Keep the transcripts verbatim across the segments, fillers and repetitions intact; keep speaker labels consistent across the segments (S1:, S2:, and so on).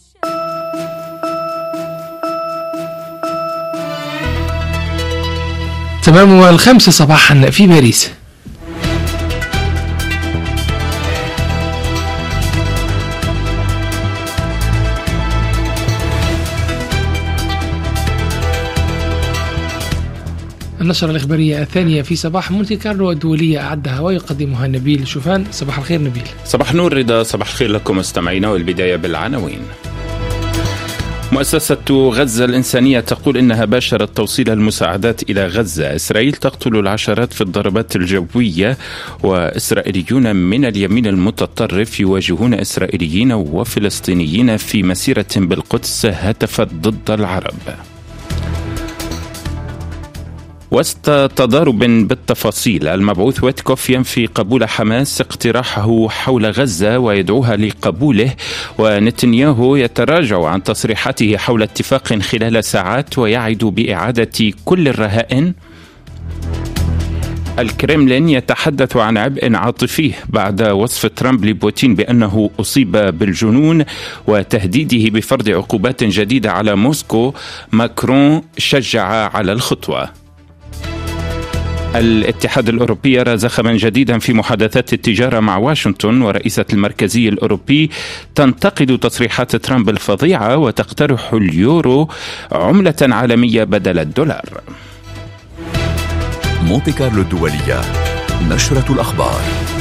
S1: تمام الخمسة صباحا في باريس. النشرة الإخبارية الثانية في صباح مونتي كارلو الدولية أعدها ويقدمها نبيل شوفان. صباح الخير نبيل.
S2: صباح نور رضا، صباح الخير لكم مستمعينا، والبداية بالعناوين. مؤسسة غزة الإنسانية تقول إنها باشرت توصيل المساعدات إلى غزة. إسرائيل تقتل العشرات في الضربات الجوية، وإسرائيليون من اليمين المتطرف يواجهون إسرائيليين وفلسطينيين في مسيرة بالقدس هتفت ضد العرب. وسط تضارب بالتفاصيل، المبعوث ويتكوف ينفي قبول حماس اقتراحه حول غزة ويدعوها لقبوله، ونتنياهو يتراجع عن تصريحاته حول اتفاق خلال ساعات ويعد بإعادة كل الرهائن. الكرملين يتحدث عن عبء عاطفي بعد وصف ترامب لبوتين بأنه أصيب بالجنون وتهديده بفرض عقوبات جديدة على موسكو. ماكرون شجع على الخطوة. الاتحاد الأوروبي يرى زخما جديدا في محادثات التجارة مع واشنطن، ورئيسة المركزي الأوروبي تنتقد تصريحات ترامب الفظيعة وتقترح اليورو عملة عالمية بدل الدولار.
S3: مونتي كارلو الدولية، نشرة الأخبار.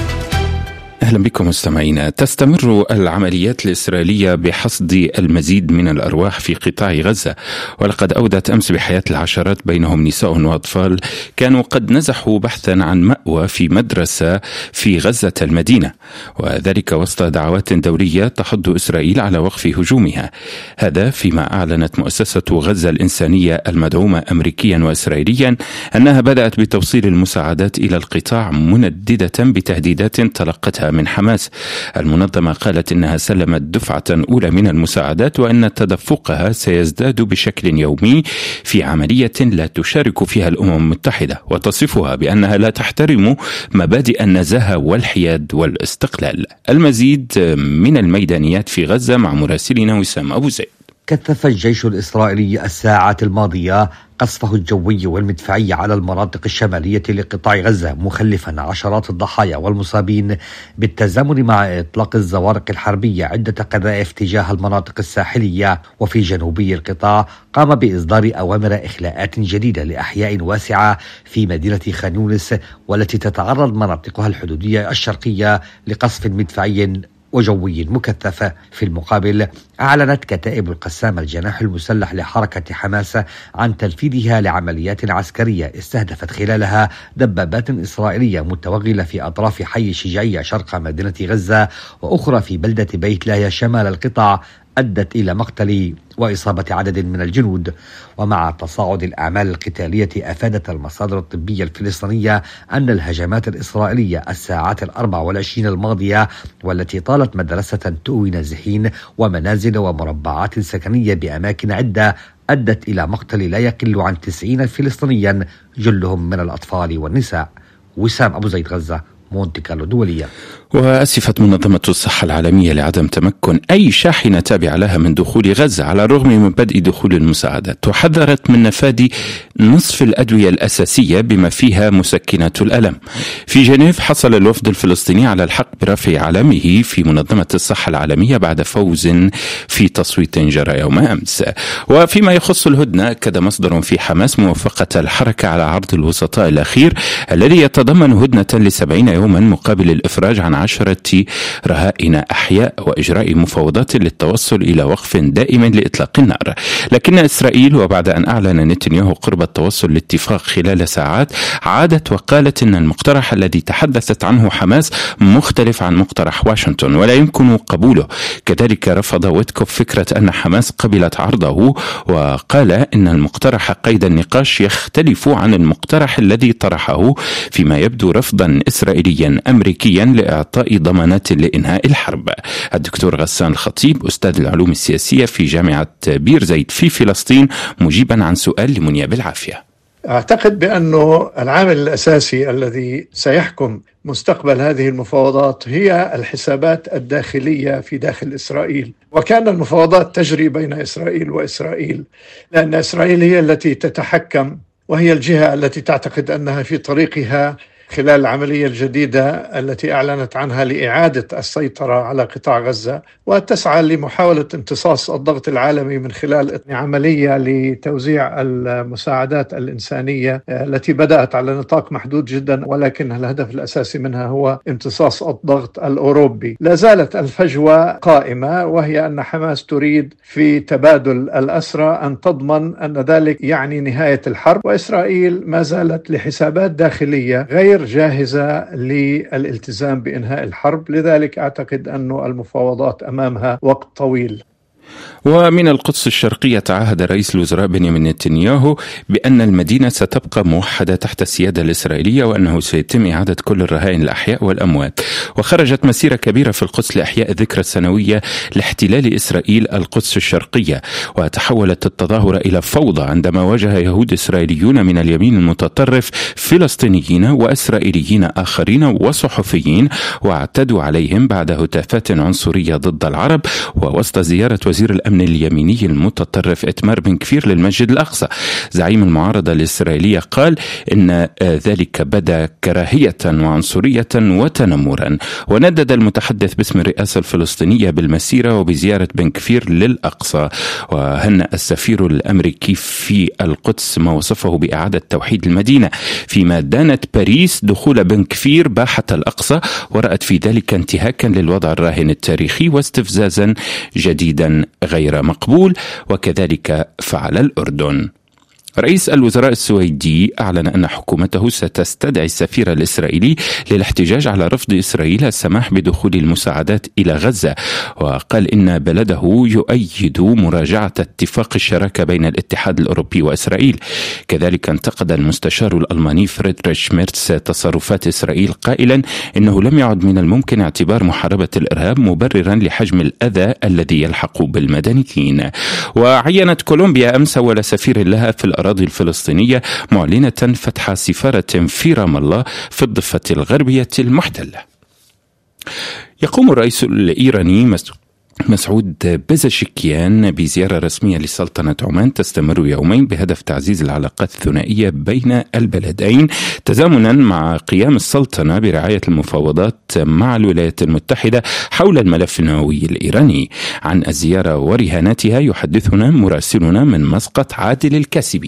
S2: أهلا بكم مستمعينا. تستمر العمليات الإسرائيلية بحصد المزيد من الأرواح في قطاع غزة، ولقد أودت أمس بحياة العشرات بينهم نساء وأطفال كانوا قد نزحوا بحثا عن مأوى في مدرسة في غزة المدينة، وذلك وسط دعوات دولية تحض إسرائيل على وقف هجومها. هذا فيما أعلنت مؤسسة غزة الإنسانية المدعومة أمريكيا وإسرائيليا أنها بدأت بتوصيل المساعدات إلى القطاع، منددة بتهديدات تلقتها من حماس. المنظمة قالت إنها سلمت دفعة أولى من المساعدات، وأن تدفقها سيزداد بشكل يومي في عملية لا تشارك فيها الأمم المتحدة، وتصفها بأنها لا تحترم مبادئ النزاهة والحياد والاستقلال. المزيد من الميدانيات في غزة مع مراسلنا وسام أبو زيد.
S4: كثف الجيش الإسرائيلي الساعات الماضية قصفه الجوي والمدفعي على المناطق الشمالية لقطاع غزة، مخلفا عشرات الضحايا والمصابين، بالتزامن مع إطلاق الزوارق الحربية عدة قذائف تجاه المناطق الساحلية. وفي جنوبي القطاع قام بإصدار أوامر إخلاءات جديدة لأحياء واسعة في مدينة خان يونس، والتي تتعرض مناطقها الحدودية الشرقية لقصف مدفعي وجوي مكثف. في المقابل أعلنت كتائب القسام الجناح المسلح لحركة حماس عن تنفيذها لعمليات عسكرية استهدفت خلالها دبابات إسرائيلية متوغلة في أطراف حي الشجاعية شرق مدينة غزة، وأخرى في بلدة بيت لاهيا شمال القطاع، أدت إلى مقتل وإصابة عدد من الجنود. ومع تصاعد الأعمال القتالية، أفادت المصادر الطبية الفلسطينية أن الهجمات الإسرائيلية الساعات الأربع والعشرين الماضية، والتي طالت مدرسة تؤوي نازحين ومنازل ومربعات سكنية بأماكن عدة، أدت إلى مقتل لا يقل عن تسعين فلسطينيا، جلهم من الأطفال والنساء. وسام أبو زيد، غزة، مونتي كارلو دولية.
S2: وأسفت منظمة الصحة العالمية لعدم تمكن أي شاحنة تابعة لها من دخول غزة على الرغم من بدء دخول المساعدات، وحذرت من نفاذ نصف الأدوية الأساسية بما فيها مسكنات الألم. في جنيف حصل الوفد الفلسطيني على الحق برفع علمه في منظمة الصحة العالمية بعد فوز في تصويت جرى يوم أمس. وفيما يخص الهدنة، أكد مصدر في حماس موافقة الحركة على عرض الوسطاء الأخير الذي يتضمن هدنة لسبعين يوما مقابل الإفراج عن عشرة رهائن أحياء وإجراء مفاوضات للتوصل إلى وقف دائم لإطلاق النار. لكن إسرائيل، وبعد أن أعلن نتنياهو قرب التوصل لاتفاق خلال ساعات، عادت وقالت إن المقترح الذي تحدثت عنه حماس مختلف عن مقترح واشنطن ولا يمكن قبوله. كذلك رفض ويتكوف فكرة أن حماس قبلت عرضه، وقال إن المقترح قيد النقاش يختلف عن المقترح الذي طرحه، فيما يبدو رفضا إسرائيليا أمريكيا لإعطاء ضمانات لإنهاء الحرب. الدكتور غسان الخطيب، أستاذ العلوم السياسية في جامعة بير زيت في فلسطين، مجيبا عن سؤال لمنياب العافية.
S5: أعتقد بأنه العامل الأساسي الذي سيحكم مستقبل هذه المفاوضات هي الحسابات الداخلية في داخل إسرائيل، وكان المفاوضات تجري بين إسرائيل وإسرائيل، لأن إسرائيل هي التي تتحكم وهي الجهة التي تعتقد أنها في طريقها خلال العملية الجديدة التي أعلنت عنها لإعادة السيطرة على قطاع غزة، وتسعى لمحاولة امتصاص الضغط العالمي من خلال عملية لتوزيع المساعدات الإنسانية التي بدأت على نطاق محدود جدا، ولكن الهدف الأساسي منها هو امتصاص الضغط الأوروبي. لا زالت الفجوة قائمة، وهي أن حماس تريد في تبادل الأسرى أن تضمن أن ذلك يعني نهاية الحرب، وإسرائيل ما زالت لحسابات داخلية غير جاهزة للالتزام بإنهاء الحرب. لذلك أعتقد أن المفاوضات أمامها وقت طويل.
S2: ومن القدس الشرقية تعهد رئيس الوزراء بنيامين نتنياهو بأن المدينة ستبقى موحدة تحت السيادة الإسرائيلية، وأنه سيتم إعادة كل الرهائن الأحياء والأموات. وخرجت مسيرة كبيرة في القدس لإحياء الذكرى السنوية لاحتلال إسرائيل القدس الشرقية، وتحولت التظاهرة إلى فوضى عندما واجه يهود إسرائيليون من اليمين المتطرف فلسطينيين وإسرائيليين آخرين وصحفيين، واعتدوا عليهم بعد هتافات عنصرية ضد العرب، ووسط زيارة وزير الأمن اليميني المتطرف إتمار بن كفير للمسجد الأقصى. زعيم المعارضة الإسرائيلية قال إن ذلك بدا كراهية وعنصرية وتنمرا، وندد المتحدث باسم الرئاسة الفلسطينية بالمسيرة وبزيارة بن كفير للأقصى. وهنأ السفير الأمريكي في القدس ما وصفه بإعادة توحيد المدينة، فيما دانت باريس دخول بن كفير باحة الأقصى، ورأت في ذلك انتهاكا للوضع الراهن التاريخي واستفزازا جديدا غير مقبول، وكذلك فعل الأردن. رئيس الوزراء السويدي أعلن أن حكومته ستستدعي السفير الإسرائيلي للاحتجاج على رفض إسرائيل السماح بدخول المساعدات إلى غزة، وقال إن بلده يؤيد مراجعة اتفاق الشراكة بين الاتحاد الأوروبي وإسرائيل. كذلك انتقد المستشار الألماني فريدريش ميرتس تصرفات إسرائيل قائلا إنه لم يعد من الممكن اعتبار محاربة الإرهاب مبررا لحجم الأذى الذي يلحق بالمدنيين. وعينت كولومبيا أمس أول سفير لها في الأراضي الفلسطينية، معلنة فتح سفارة في رام الله في الضفة الغربية المحتلة. يقوم الرئيس الإيراني مسعود بزشكيان بزيارة رسمية لسلطنة عمان تستمر يومين بهدف تعزيز العلاقات الثنائية بين البلدين، تزامنا مع قيام السلطنة برعاية المفاوضات مع الولايات المتحدة حول الملف النووي الإيراني. عن الزيارة ورهاناتها يحدثنا مراسلنا من مسقط عادل الكاسبي.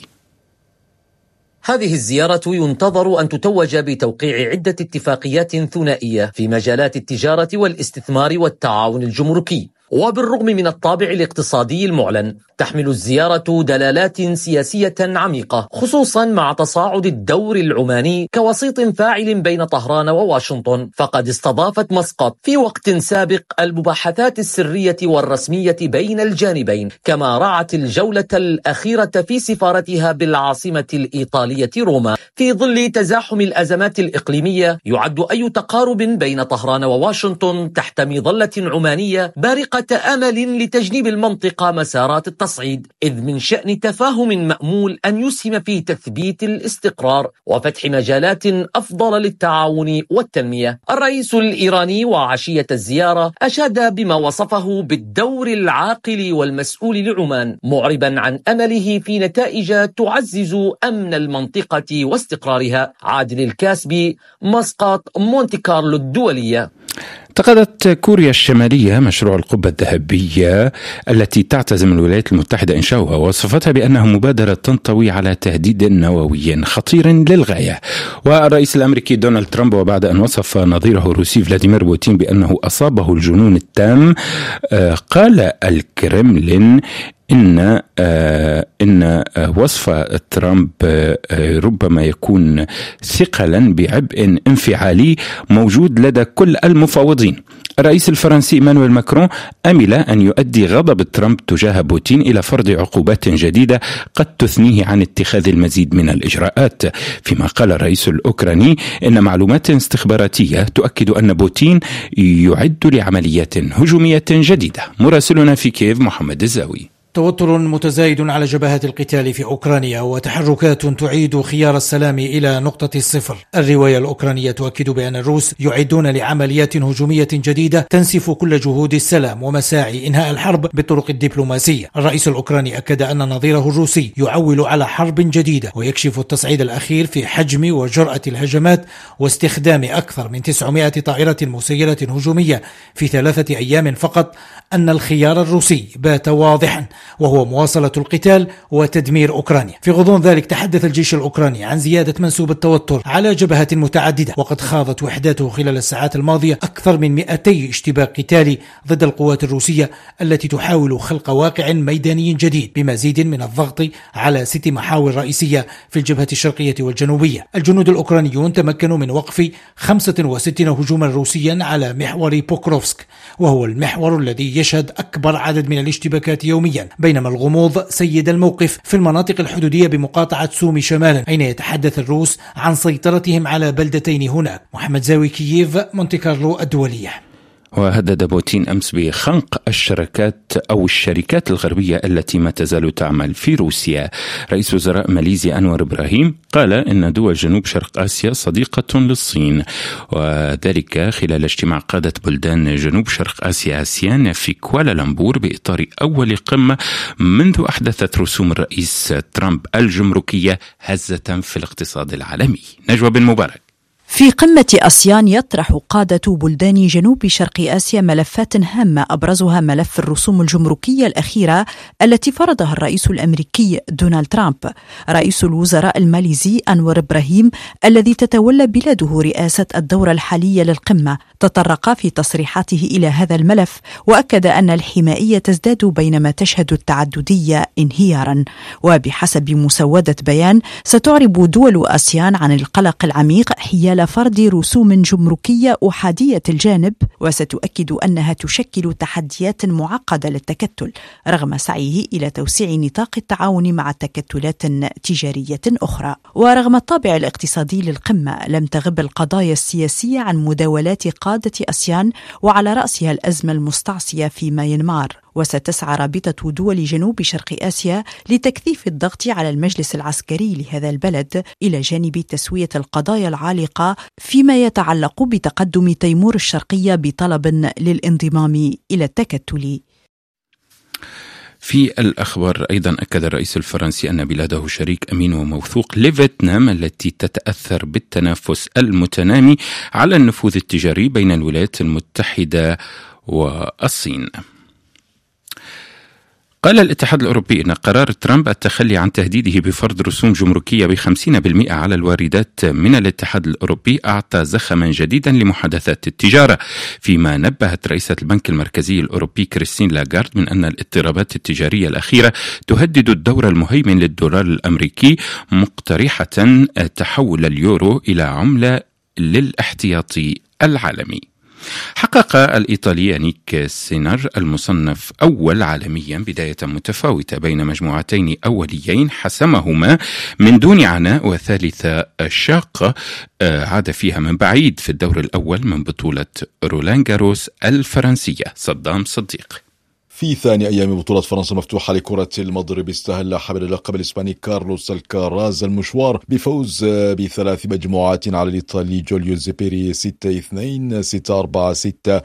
S6: هذه الزيارة ينتظر أن تتوج بتوقيع عدة اتفاقيات ثنائية في مجالات التجارة والاستثمار والتعاون الجمركي. وبالرغم من الطابع الاقتصادي المعلن، تحمل الزيارة دلالات سياسية عميقة، خصوصا مع تصاعد الدور العماني كوسيط فاعل بين طهران وواشنطن. فقد استضافت مسقط في وقت سابق المباحثات السرية والرسمية بين الجانبين، كما رعت الجولة الأخيرة في سفارتها بالعاصمة الإيطالية روما. في ظل تزاحم الأزمات الإقليمية، يعد أي تقارب بين طهران وواشنطن تحت مظلة عمانية بارقة أمل لتجنيب المنطقة مسارات التصعيد، إذ من شأن تفاهم مأمول أن يسهم في تثبيت الاستقرار وفتح مجالات أفضل للتعاون والتنمية. الرئيس الإيراني وعشية الزيارة أشاد بما وصفه بالدور العاقل والمسؤول لعمان، معربا عن أمله في نتائج تعزز أمن المنطقة واستقرارها. عادل الكاسبي، مسقط، مونتي كارلو الدولية.
S2: انتقدت كوريا الشمالية مشروع القبة الذهبية التي تعتزم الولايات المتحدة إنشاؤها، ووصفتها بأنها مبادرة تنطوي على تهديد نووي خطير للغاية. والرئيس الأمريكي دونالد ترامب، وبعد أن وصف نظيره الروسي فلاديمير بوتين بأنه أصابه الجنون التام، قال الكرملين إن آه إن آه وصف ترامب آه ربما يكون ثقلا بعبء انفعالي موجود لدى كل المفاوضين. الرئيس الفرنسي إيمانويل ماكرون أمل أن يؤدي غضب ترامب تجاه بوتين إلى فرض عقوبات جديدة قد تثنيه عن اتخاذ المزيد من الإجراءات. فيما قال الرئيس الأوكراني إن معلومات استخباراتية تؤكد أن بوتين يعد لعمليات هجومية جديدة. مراسلنا في كييف محمد الزاوي.
S7: توتر متزايد على جبهات القتال في أوكرانيا وتحركات تعيد خيار السلام إلى نقطة الصفر. الرواية الأوكرانية تؤكد بأن الروس يعدون لعمليات هجومية جديدة تنسف كل جهود السلام ومساعي إنهاء الحرب بالطرق الدبلوماسية. الرئيس الأوكراني أكد أن نظيره الروسي يعول على حرب جديدة، ويكشف التصعيد الأخير في حجم وجرأة الهجمات واستخدام أكثر من تسعمائة طائرة مسيرة هجومية في ثلاثة أيام فقط أن الخيار الروسي بات واضحا، وهو مواصلة القتال وتدمير أوكرانيا. في غضون ذلك تحدث الجيش الأوكراني عن زيادة منسوب التوتر على جبهات متعددة، وقد خاضت وحداته خلال الساعات الماضية أكثر من مئتي اشتباك قتالي ضد القوات الروسية التي تحاول خلق واقع ميداني جديد بمزيد من الضغط على ست محاور رئيسية في الجبهة الشرقية والجنوبية. الجنود الأوكرانيون تمكنوا من وقف خمسة وستين هجوما روسيا على محور بوكروفسك، وهو المحور الذي يشهد أكبر عدد من الاشتباكات يوميا، بينما الغموض سيد الموقف في المناطق الحدودية بمقاطعة سومي شمالا، أين يتحدث الروس عن سيطرتهم على بلدتين هناك. محمد زاوي، كييف، مونتي كارلو الدولية.
S2: وهدد بوتين أمس بخنق الشركات أو الشركات الغربية التي ما تزال تعمل في روسيا. رئيس وزراء ماليزيا أنور إبراهيم قال إن دول جنوب شرق آسيا صديقة للصين، وذلك خلال اجتماع قادة بلدان جنوب شرق آسيا آسيان في كوالالمبور بإطار أول قمة منذ أحدثت رسوم الرئيس ترامب الجمركية هزة في الاقتصاد العالمي. نجوى بن مبارك.
S8: في قمة آسيان يطرح قادة بلدان جنوب شرق آسيا ملفات هامة، أبرزها ملف الرسوم الجمركية الأخيرة التي فرضها الرئيس الأمريكي دونالد ترامب. رئيس الوزراء الماليزي أنور إبراهيم الذي تتولى بلاده رئاسة الدورة الحالية للقمة تطرق في تصريحاته إلى هذا الملف، وأكد أن الحمائية تزداد بينما تشهد التعددية انهيارا. وبحسب مسودة بيان ستعرب دول آسيان عن القلق العميق حيال فرض رسوم جمركية أحادية الجانب، وستؤكد أنها تشكل تحديات معقدة للتكتل رغم سعيه إلى توسيع نطاق التعاون مع تكتلات تجارية أخرى. ورغم الطابع الاقتصادي للقمة لم تغب القضايا السياسية عن مداولات قادة آسيان، وعلى رأسها الأزمة المستعصية في ماينمار. وستسعى رابطة دول جنوب شرق آسيا لتكثيف الضغط على المجلس العسكري لهذا البلد إلى جانب تسوية القضايا العالقة فيما يتعلق بتقدم تيمور الشرقية بطلب للانضمام إلى التكتل.
S2: في الأخبار أيضا أكد الرئيس الفرنسي أن بلاده شريك أمين وموثوق لفيتنام التي تتأثر بالتنافس المتنامي على النفوذ التجاري بين الولايات المتحدة والصين. قال الاتحاد الأوروبي أن قرار ترامب التخلي عن تهديده بفرض رسوم جمركية بخمسين بالمئة على الواردات من الاتحاد الأوروبي أعطى زخما جديدا لمحادثات التجارة، فيما نبهت رئيسة البنك المركزي الأوروبي كريستين لاغارد من أن الاضطرابات التجارية الأخيرة تهدد الدور المهيمن للدولار الأمريكي، مقترحة تحول اليورو إلى عملة للاحتياطي العالمي. حقق الإيطالي يانيك سينر المصنف أول عالميا بداية متفاوتة بين مجموعتين أوليين حسمهما من دون عناء، وثالثة شاقة عاد فيها من بعيد في الدور الأول من بطولة رولان جاروس الفرنسية. صدام صديق.
S9: في ثاني أيام بطولة فرنسا المفتوحة لكرة المضرب استهل حامل اللقب الإسباني كارلوس الكاراز المشوار بفوز بثلاث مجموعات على الإيطالي جوليو زيبيري ستة اثنين ستة أربعة ستة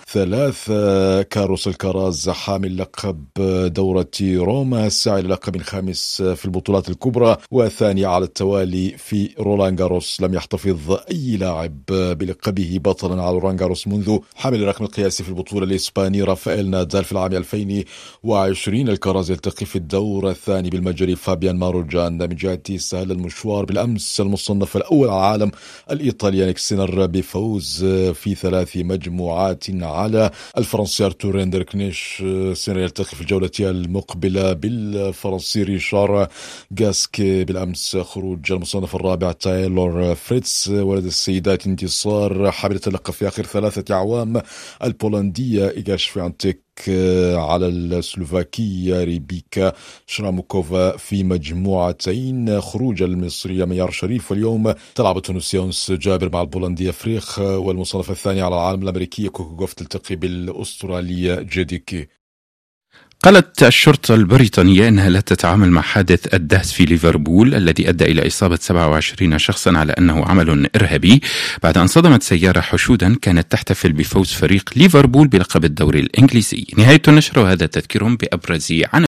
S9: ثلاثة. كارلوس الكاراز حامل لقب دورة روما الساعي للقب الخامس في البطولات الكبرى وثاني على التوالي في رولان جاروس. لم يحتفظ أي لاعب بلقبه بطلا على رولان جاروس منذ حامل الرقم القياسي في البطولة الإسباني رافائيل نادال في العام ألفين وعشرين. الكاراز يلتقي في الدور الثاني بالمجري فابيان ماروجان. من جهته سهل المشوار بالأمس المصنف الأول على العالم الإيطالي يانيك سينر بفوز في ثلاث مجموعات على الفرنسي أرتور ريندركنيش. سينر يلتقي في الجولة المقبلة بالفرنسي ريشار غاسك. بالأمس خروج المصنف الرابع تايلور فريتز ولد السيدات انتصار حاملة اللقب في آخر ثلاثة أعوام البولندية إيغاش فيانتيك على السلوفاكية ريبيكا شراموكوفا في مجموعتين. خروج المصرية ميار شريف. واليوم تلعب التونسية أنس جابر مع البولندية فريخ. والمصنف الثاني على العالم الأمريكية كوكو جوف تلتقي بالأسترالية جيديكي.
S2: قالت الشرطة البريطانية أنها لا تتعامل مع حادث الدهس في ليفربول الذي أدى إلى إصابة سبعة وعشرين شخصا على أنه عمل إرهابي بعد أن صدمت سيارة حشودا كانت تحتفل بفوز فريق ليفربول بلقب الدوري الإنجليزي. نهاية النشر، وهذا تذكير بأبرز عناوين